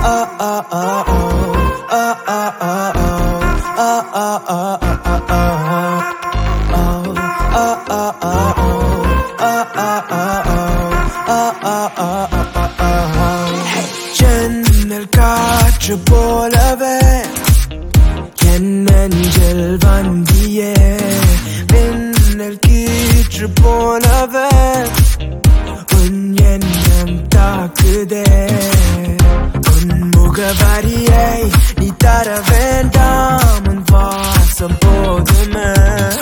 ஜன்னல் காற்று போலவே என் நெஞ்சில் வந்தியே மின்னல் கீற்று போலவே உன் எண்ணம் தாக்குதே உன் முகவரியை நீ தர வேண்டாம் உன் வாசம் போதுமே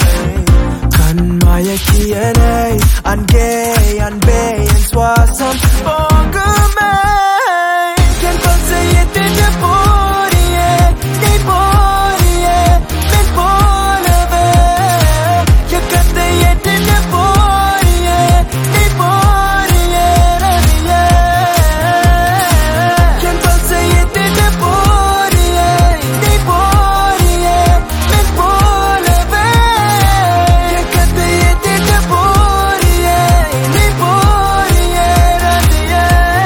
கண்மயக்கியனை அன்பே அன்பே என் சுவாசம் போகுமே என் பசையை திட்ட போறியே நீ போறியே மின் போலவே என் கத்தையை திட்ட போறியே நீ போறியே ரவியே என் பசையை திட்ட போறியே நீ போறியே மின் போலவே என் கத்தையை திட்ட போறியே நீ போறியே ரவியே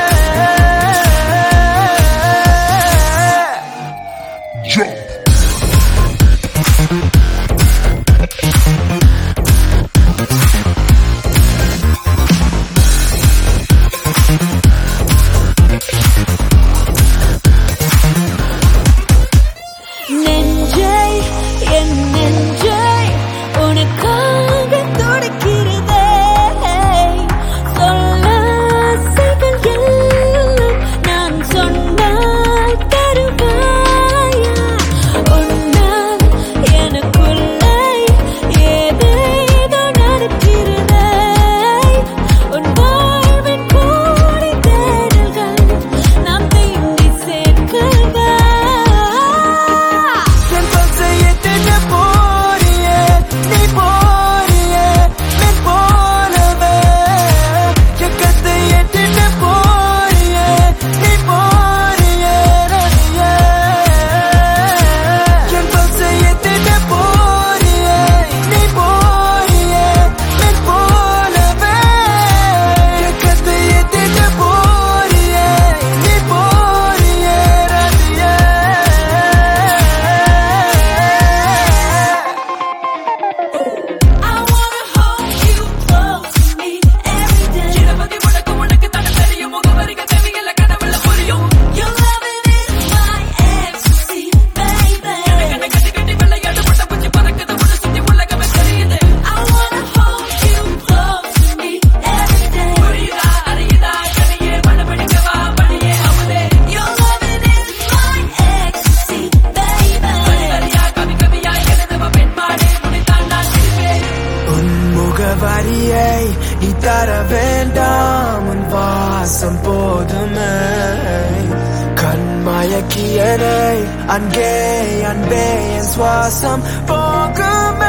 நெஞ்சை என் நெஞ்சை உனக்காக துடிக்கிறதே சொல்ல ஆசைகள் எல்லாம் நான் சொன்னால் தருவாயா உன்னால் எனக்குள்ளே ஏதேதோ நடக்கிறதே உன் வாழ்வின் கோடி தேடல்கள் நாம் தீண்டி சேர்க்கவா என் பசையை திட்ட போறியே நீ போறியே மின் போலவே என் கத்தையை திட்ட போறியே நீ போறியே ரவியே என் பசையை திட்ட போறியே நீ போறியே மின் போலவே என் கத்தையை திட்ட போறியே நீ போறியே ரவியே I wanna hold you close to me every day. Ilamathi உனக்கு தானே தெரியும் முகவரிகள் தேவையில்ல கனவுல புரியும் Your loving is my ecstasy, baby. கண்ணை கட்டி கட்டி விளையாடு பட்ட பூச்சி பறக்குது உன்னை சுத்தி உலகமே தெரியுது I wanna hold you close to me every day. புரியுதா அறியுதா கனியே மனப்படிக்கவா பணியே அமுதே Your loving is my ecstasy, baby. சரியா கவியா எழுதுவ பெண்பாடே முடித்தான் நான் சிரிப்பேன் உன் முகவரியை நீ தர வேண்டாம் உன் வாசம் போதுமே கண்மயக்கியனை அன்பே அன்பே என் சுவாசம் போகுமே